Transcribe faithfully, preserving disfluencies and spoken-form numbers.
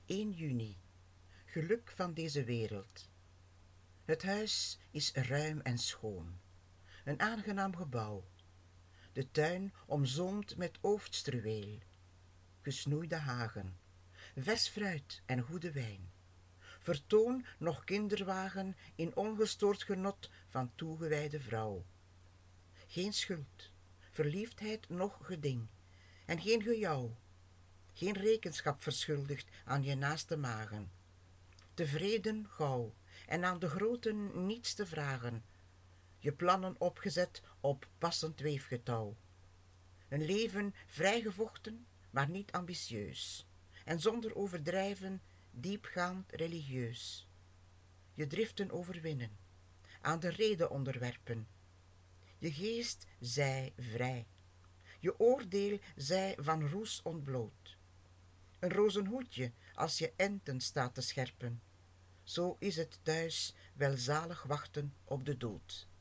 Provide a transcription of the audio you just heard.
één juni. Geluk van deze wereld. Het huis is ruim en schoon. Een aangenaam gebouw. De tuin omzoomd met ooftstruweel. Gesnoeide hagen. Vers fruit en goede wijn. Vertoon nog kinderwagen in ongestoord genot van toegewijde vrouw. Geen schuld, verliefdheid noch geding. En geen gejouw. Geen rekenschap verschuldigd aan je naaste magen. Tevreden gauw en aan de groten niets te vragen. Je plannen opgezet op passend weefgetouw. Een leven vrijgevochten, maar niet ambitieus. En zonder overdrijven, diepgaand religieus. Je driften overwinnen, aan de rede onderwerpen. Je geest zij vrij. Je oordeel zij van roes ontbloot. Een rozenhoedje als je enten staat te scherpen. Zo is het thuis welzalig wachten op de dood.